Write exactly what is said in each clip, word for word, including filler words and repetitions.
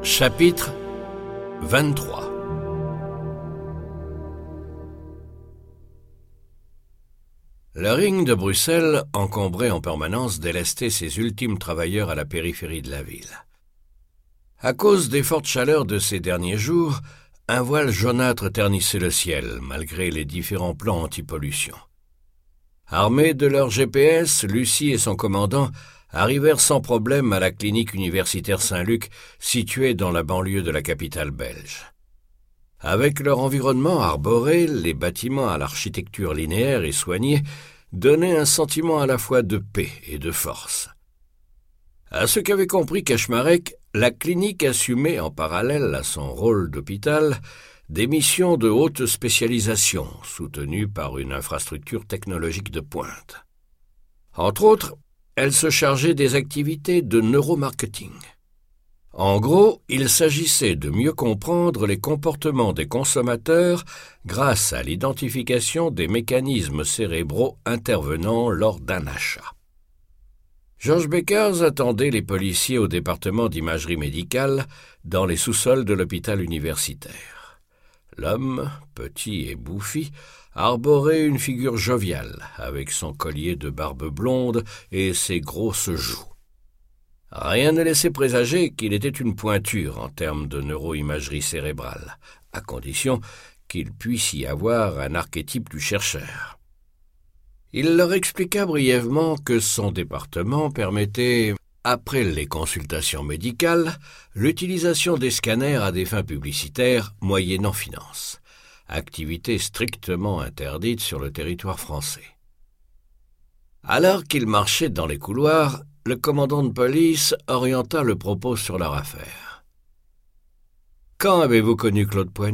Chapitre vingt-trois. Le ring de Bruxelles encombrait en permanence délestait ses ultimes travailleurs à la périphérie de la ville. À cause des fortes chaleurs de ces derniers jours, un voile jaunâtre ternissait le ciel, malgré les différents plans anti-pollution. Armés de leur G P S, Lucie et son commandant arrivèrent sans problème à la clinique universitaire Saint-Luc, située dans la banlieue de la capitale belge. Avec leur environnement arboré, les bâtiments à l'architecture linéaire et soignée donnaient un sentiment à la fois de paix et de force. À ce qu'avait compris Kaczmarek, la clinique assumait en parallèle à son rôle d'hôpital des missions de haute spécialisation, soutenues par une infrastructure technologique de pointe. Entre autres, elle se chargeait des activités de neuromarketing. En gros, il s'agissait de mieux comprendre les comportements des consommateurs grâce à l'identification des mécanismes cérébraux intervenant lors d'un achat. George Beckers attendait les policiers au département d'imagerie médicale dans les sous-sols de l'hôpital universitaire. L'homme, petit et bouffi, arborait une figure joviale, avec son collier de barbe blonde et ses grosses joues. Rien ne laissait présager qu'il était une pointure en termes de neuroimagerie cérébrale, à condition qu'il puisse y avoir un archétype du chercheur. Il leur expliqua brièvement que son département permettait, après les consultations médicales, l'utilisation des scanners à des fins publicitaires moyennant finance, activité strictement interdite sur le territoire français. Alors qu'ils marchaient dans les couloirs, le commandant de police orienta le propos sur leur affaire. « Quand avez-vous connu Claude Poignet ?»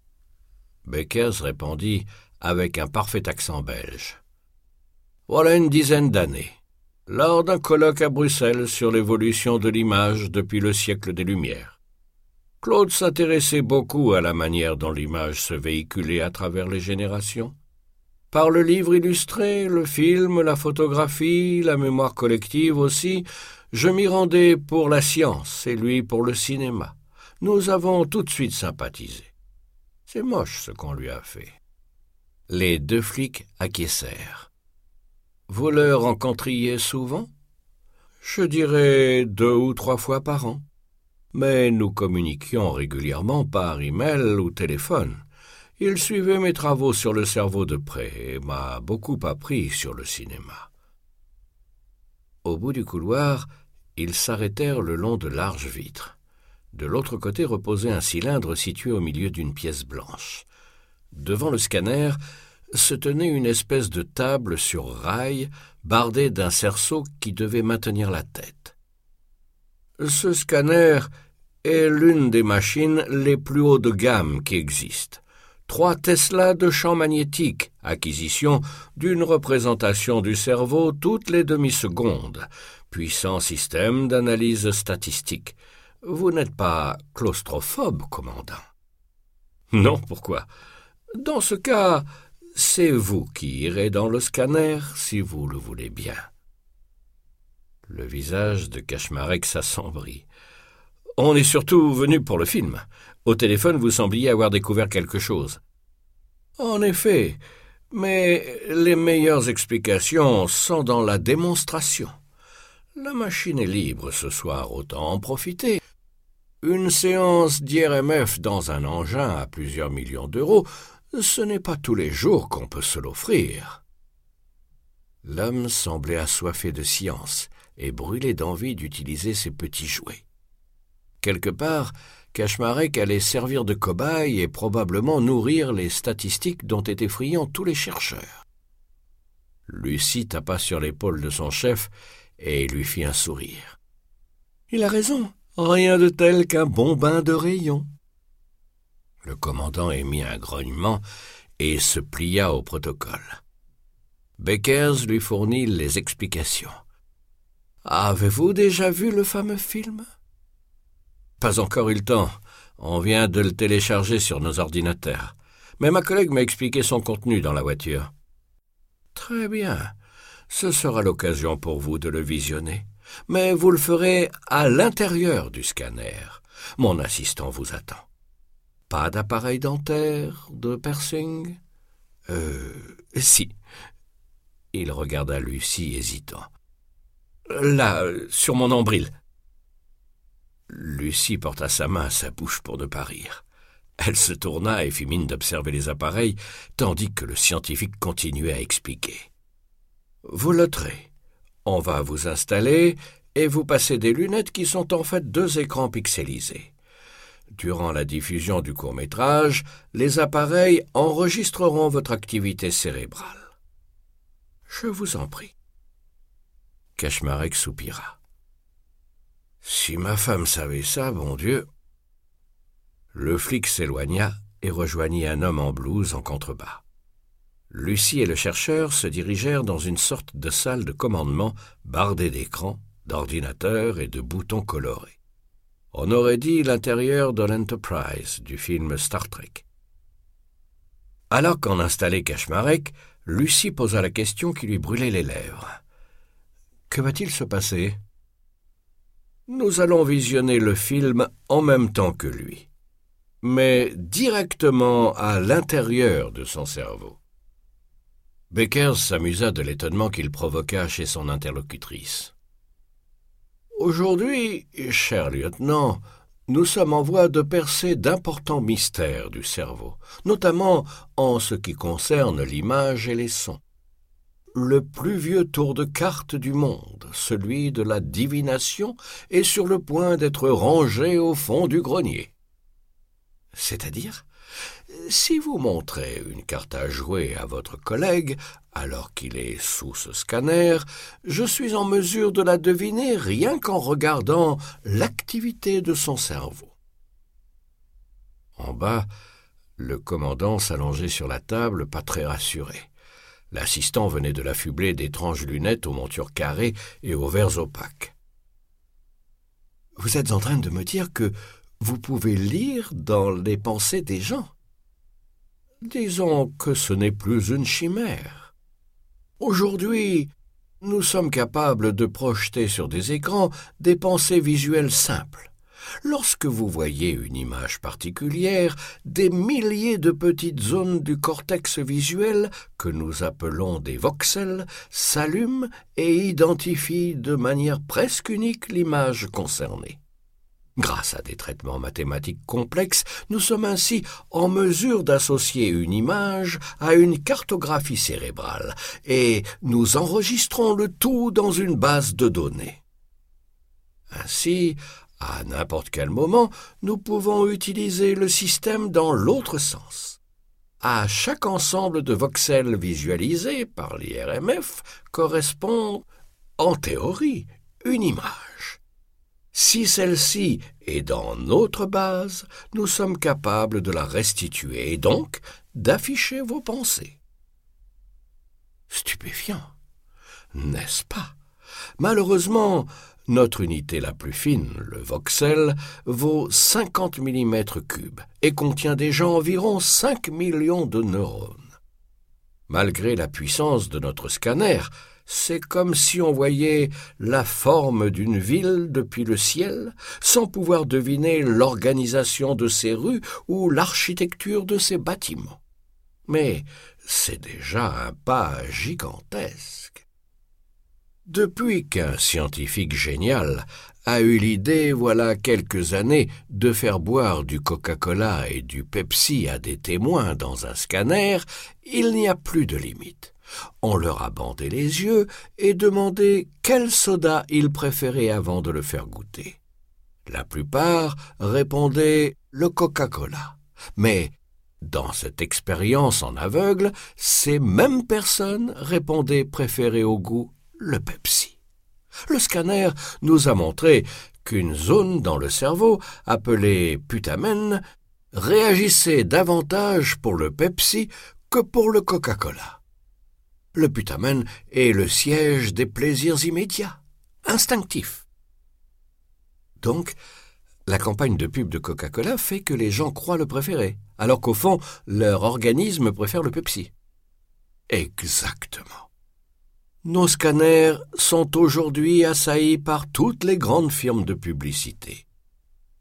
Beckers répondit avec un parfait accent belge. « Voilà une dizaine d'années, lors d'un colloque à Bruxelles sur l'évolution de l'image depuis le siècle des Lumières. Claude s'intéressait beaucoup à la manière dont l'image se véhiculait à travers les générations. Par le livre illustré, le film, la photographie, la mémoire collective aussi, je m'y rendais pour la science et lui pour le cinéma. Nous avons tout de suite sympathisé. C'est moche ce qu'on lui a fait. » Les deux flics acquiescèrent. « Vous le rencontriez souvent ? » ?»« Je dirais deux ou trois fois par an. Mais nous communiquions régulièrement par email ou téléphone. Il suivait mes travaux sur le cerveau de près et m'a beaucoup appris sur le cinéma. » Au bout du couloir, ils s'arrêtèrent le long de larges vitres. De l'autre côté reposait un cylindre situé au milieu d'une pièce blanche. Devant le scanner se tenait une espèce de table sur rail bardée d'un cerceau qui devait maintenir la tête. Ce scanner est l'une des machines les plus haut de gamme qui existent. Trois Tesla de champ magnétique, acquisition d'une représentation du cerveau toutes les demi-secondes, puissant système d'analyse statistique. Vous n'êtes pas claustrophobe, commandant ? Non, pourquoi ? Dans ce cas, c'est vous qui irez dans le scanner, si vous le voulez bien. Le visage de Kaczmarek s'assombrit. « On est surtout venu pour le film. Au téléphone, vous sembliez avoir découvert quelque chose. »« En effet, mais les meilleures explications sont dans la démonstration. La machine est libre ce soir, autant en profiter. Une séance d'I R M F dans un engin à plusieurs millions d'euros, ce n'est pas tous les jours qu'on peut se l'offrir. » L'homme semblait assoiffé de science et brûlé d'envie d'utiliser ses petits jouets. Quelque part, Kaczmarek allait servir de cobaye et probablement nourrir les statistiques dont étaient friands tous les chercheurs. Lucie tapa sur l'épaule de son chef et lui fit un sourire. « Il a raison, rien de tel qu'un bon bain de rayons. » Le commandant émit un grognement et se plia au protocole. Beckers lui fournit les explications. « Avez-vous déjà vu le fameux film ?»« Pas encore eu le temps. On vient de le télécharger sur nos ordinateurs. Mais ma collègue m'a expliqué son contenu dans la voiture. »« Très bien. Ce sera l'occasion pour vous de le visionner. Mais vous le ferez à l'intérieur du scanner. Mon assistant vous attend. Pas d'appareil dentaire, de piercing ? Euh... si. Il regarda Lucie hésitant. Là, sur mon nombril. Lucie porta sa main à sa bouche pour ne pas rire. Elle se tourna et fit mine d'observer les appareils, tandis que le scientifique continuait à expliquer. Vous loterez. On va vous installer et vous passer des lunettes qui sont en fait deux écrans pixelisés. Durant la diffusion du court-métrage, les appareils enregistreront votre activité cérébrale. Je vous en prie. Kaczmarek soupira. Si ma femme savait ça, bon Dieu. Le flic s'éloigna et rejoignit un homme en blouse en contrebas. Lucie et le chercheur se dirigèrent dans une sorte de salle de commandement bardée d'écrans, d'ordinateurs et de boutons colorés. On aurait dit l'intérieur de l'Enterprise du film Star Trek. Alors qu'en installait Kaczmarek, Lucie posa la question qui lui brûlait les lèvres. « Que va-t-il se passer ?»« Nous allons visionner le film en même temps que lui, mais directement à l'intérieur de son cerveau. » Beckers s'amusa de l'étonnement qu'il provoqua chez son interlocutrice. « Aujourd'hui, cher lieutenant, nous sommes en voie de percer d'importants mystères du cerveau, notamment en ce qui concerne l'image et les sons. Le plus vieux tour de cartes du monde, celui de la divination, est sur le point d'être rangé au fond du grenier. C'est-à-dire ? Si vous montrez une carte à jouer à votre collègue, alors qu'il est sous ce scanner, je suis en mesure de la deviner rien qu'en regardant l'activité de son cerveau. » En bas, le commandant s'allongeait sur la table, pas très rassuré. L'assistant venait de l'affubler d'étranges lunettes aux montures carrées et aux verres opaques. « Vous êtes en train de me dire que vous pouvez lire dans les pensées des gens ? » Disons que ce n'est plus une chimère. Aujourd'hui, nous sommes capables de projeter sur des écrans des pensées visuelles simples. Lorsque vous voyez une image particulière, des milliers de petites zones du cortex visuel, que nous appelons des voxels, s'allument et identifient de manière presque unique l'image concernée. Grâce à des traitements mathématiques complexes, nous sommes ainsi en mesure d'associer une image à une cartographie cérébrale et nous enregistrons le tout dans une base de données. Ainsi, à n'importe quel moment, nous pouvons utiliser le système dans l'autre sens. À chaque ensemble de voxels visualisés par l'I R M F correspond, en théorie, une image. Si celle-ci est dans notre base, nous sommes capables de la restituer et donc d'afficher vos pensées. Stupéfiant, n'est-ce pas? Malheureusement, notre unité la plus fine, le voxel, vaut cinquante millimètres cubes et contient déjà environ cinq millions de neurones. Malgré la puissance de notre scanner, c'est comme si on voyait la forme d'une ville depuis le ciel, sans pouvoir deviner l'organisation de ses rues ou l'architecture de ses bâtiments. Mais c'est déjà un pas gigantesque. Depuis qu'un scientifique génial a eu l'idée, voilà quelques années, de faire boire du Coca-Cola et du Pepsi à des témoins dans un scanner, il n'y a plus de limite. On leur a bandé les yeux et demandé quel soda ils préféraient avant de le faire goûter. La plupart répondaient le Coca-Cola. Mais dans cette expérience en aveugle, ces mêmes personnes répondaient préférer au goût le Pepsi. Le scanner nous a montré qu'une zone dans le cerveau, appelée putamen, réagissait davantage pour le Pepsi que pour le Coca-Cola. Le putamen est le siège des plaisirs immédiats, instinctifs. Donc, la campagne de pub de Coca-Cola fait que les gens croient le préférer, alors qu'au fond, leur organisme préfère le Pepsi. Exactement. Nos scanners sont aujourd'hui assaillis par toutes les grandes firmes de publicité.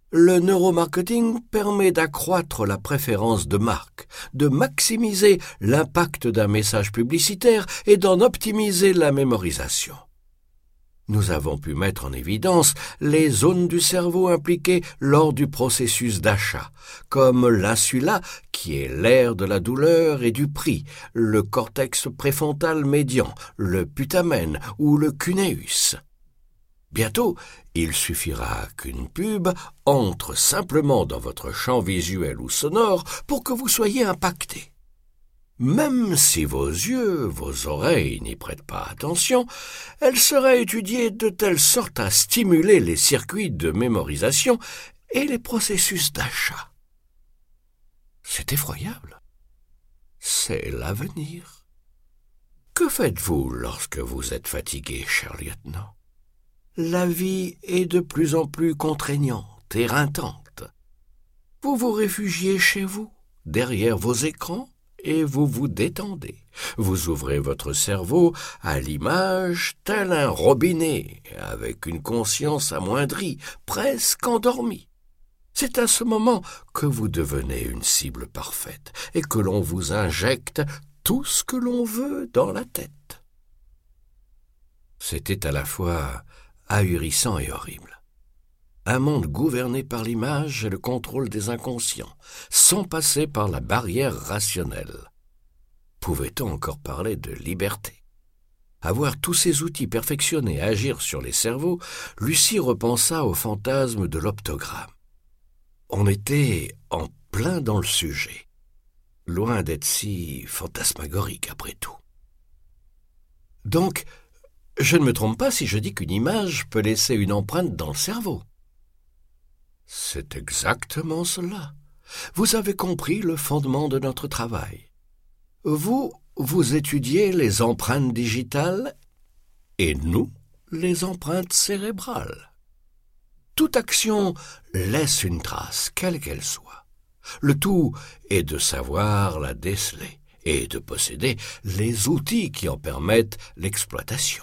Le neuromarketing permet d'accroître la préférence de marque, de maximiser l'impact d'un message publicitaire et d'en optimiser la mémorisation. Nous avons pu mettre en évidence les zones du cerveau impliquées lors du processus d'achat, comme l'insula, qui est l'aire de la douleur et du prix, le cortex préfrontal médian, le putamen ou le cuneus. Bientôt, il suffira qu'une pub entre simplement dans votre champ visuel ou sonore pour que vous soyez impacté. Même si vos yeux, vos oreilles n'y prêtent pas attention, elle sera étudiée de telle sorte à stimuler les circuits de mémorisation et les processus d'achat. C'est effroyable. C'est l'avenir. Que faites-vous lorsque vous êtes fatigué, cher lieutenant? La vie est de plus en plus contraignante, éreintante. Vous vous réfugiez chez vous, derrière vos écrans, et vous vous détendez. Vous ouvrez votre cerveau à l'image tel un robinet, avec une conscience amoindrie, presque endormie. C'est à ce moment que vous devenez une cible parfaite et que l'on vous injecte tout ce que l'on veut dans la tête. C'était à la fois ahurissant et horrible. Un monde gouverné par l'image et le contrôle des inconscients, sans passer par la barrière rationnelle. Pouvait-on encore parler de liberté? À voir tous ces outils perfectionnés agir sur les cerveaux, Lucie repensa au fantasme de l'optogramme. On était en plein dans le sujet, loin d'être si fantasmagorique après tout. Donc, je ne me trompe pas si je dis qu'une image peut laisser une empreinte dans le cerveau. C'est exactement cela. Vous avez compris le fondement de notre travail. Vous, vous étudiez les empreintes digitales et nous, les empreintes cérébrales. Toute action laisse une trace, quelle qu'elle soit. Le tout est de savoir la déceler et de posséder les outils qui en permettent l'exploitation.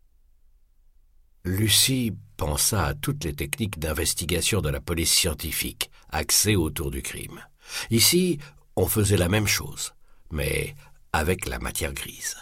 Lucie pensa à toutes les techniques d'investigation de la police scientifique, axées autour du crime. Ici, on faisait la même chose, mais avec la matière grise.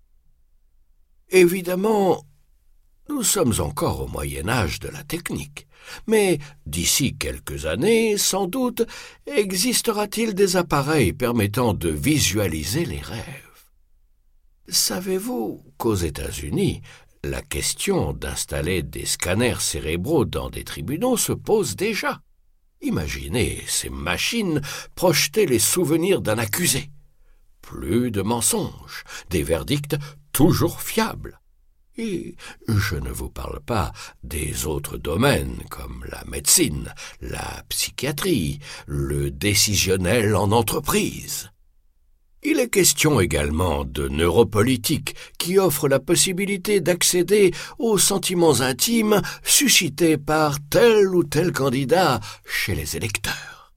Évidemment, nous sommes encore au Moyen Âge de la technique, mais d'ici quelques années, sans doute, existera-t-il des appareils permettant de visualiser les rêves. Savez-vous qu'aux États-Unis, la question d'installer des scanners cérébraux dans des tribunaux se pose déjà. Imaginez ces machines projeter les souvenirs d'un accusé. Plus de mensonges, des verdicts toujours fiables. Et je ne vous parle pas des autres domaines comme la médecine, la psychiatrie, le décisionnel en entreprise. Il est question également de neuropolitique qui offre la possibilité d'accéder aux sentiments intimes suscités par tel ou tel candidat chez les électeurs.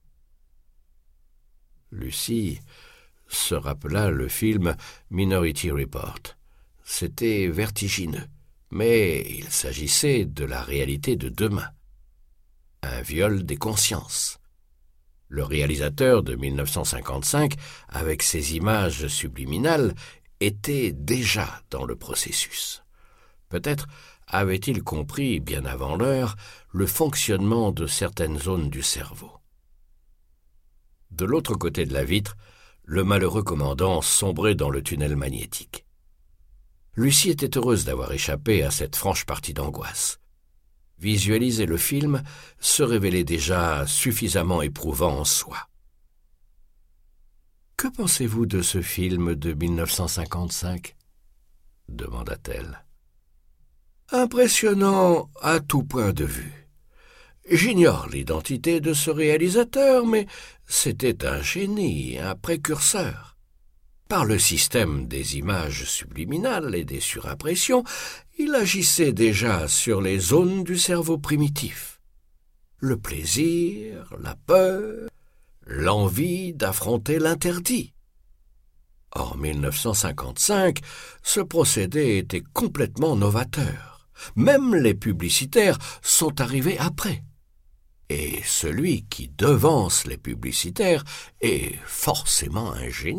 Lucie se rappela le film Minority Report. C'était vertigineux, mais il s'agissait de la réalité de demain. Un viol des consciences. Le réalisateur de mille neuf cent cinquante-cinq, avec ses images subliminales, était déjà dans le processus. Peut-être avait-il compris, bien avant l'heure, le fonctionnement de certaines zones du cerveau. De l'autre côté de la vitre, le malheureux commandant sombrait dans le tunnel magnétique. Lucie était heureuse d'avoir échappé à cette franche partie d'angoisse. Visualiser le film se révélait déjà suffisamment éprouvant en soi. « Que pensez-vous de ce film de mille neuf cent cinquante-cinq » demanda-t-elle. « Impressionnant à tout point de vue. J'ignore l'identité de ce réalisateur, mais c'était un génie, un précurseur. Par le système des images subliminales et des surimpressions, il agissait déjà sur les zones du cerveau primitif. Le plaisir, la peur, l'envie d'affronter l'interdit. En mille neuf cent cinquante-cinq, ce procédé était complètement novateur. Même les publicitaires sont arrivés après. Et celui qui devance les publicitaires est forcément un génie. »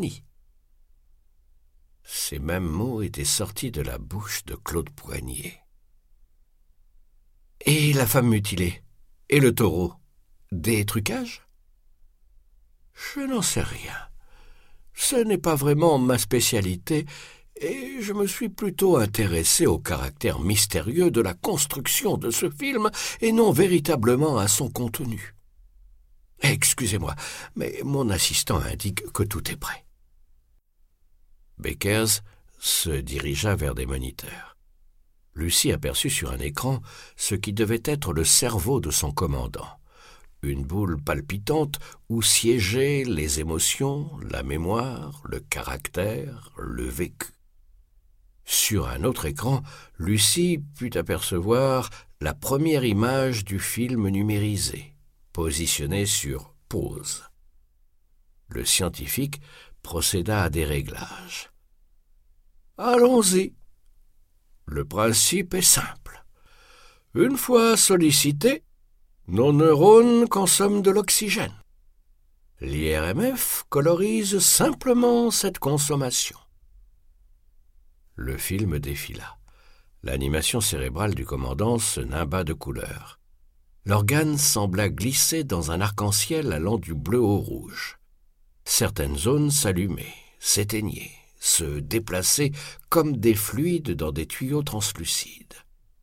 Ces mêmes mots étaient sortis de la bouche de Claude Poignier. « Et la femme mutilée? Et le taureau? Des trucages? » ?»« Je n'en sais rien. Ce n'est pas vraiment ma spécialité, et je me suis plutôt intéressé au caractère mystérieux de la construction de ce film et non véritablement à son contenu. Excusez-moi, mais mon assistant indique que tout est prêt. » Beckers se dirigea vers des moniteurs. Lucie aperçut sur un écran ce qui devait être le cerveau de son commandant, une boule palpitante où siégeaient les émotions, la mémoire, le caractère, le vécu. Sur un autre écran, Lucie put apercevoir la première image du film numérisé, positionnée sur « pause ». Le scientifique procéda à des réglages. « Allons-y. Le principe est simple. Une fois sollicités, nos neurones consomment de l'oxygène. L'I R M F colorise simplement cette consommation. » Le film défila. L'animation cérébrale du commandant se nimba de couleurs. L'organe sembla glisser dans un arc-en-ciel allant du bleu au rouge. Certaines zones s'allumaient, s'éteignaient, se déplaçaient comme des fluides dans des tuyaux translucides.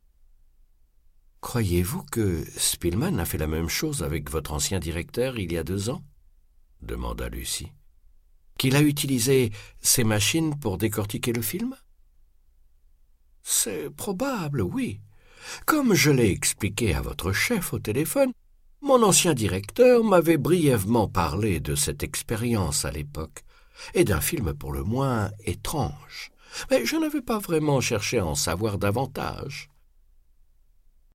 « Croyez-vous que Spillman a fait la même chose avec votre ancien directeur il y a deux ans ?» demanda Lucie. « Qu'il a utilisé ces machines pour décortiquer le film ?»« C'est probable, oui. Comme je l'ai expliqué à votre chef au téléphone, mon ancien directeur m'avait brièvement parlé de cette expérience à l'époque, et d'un film pour le moins étrange. Mais je n'avais pas vraiment cherché à en savoir davantage.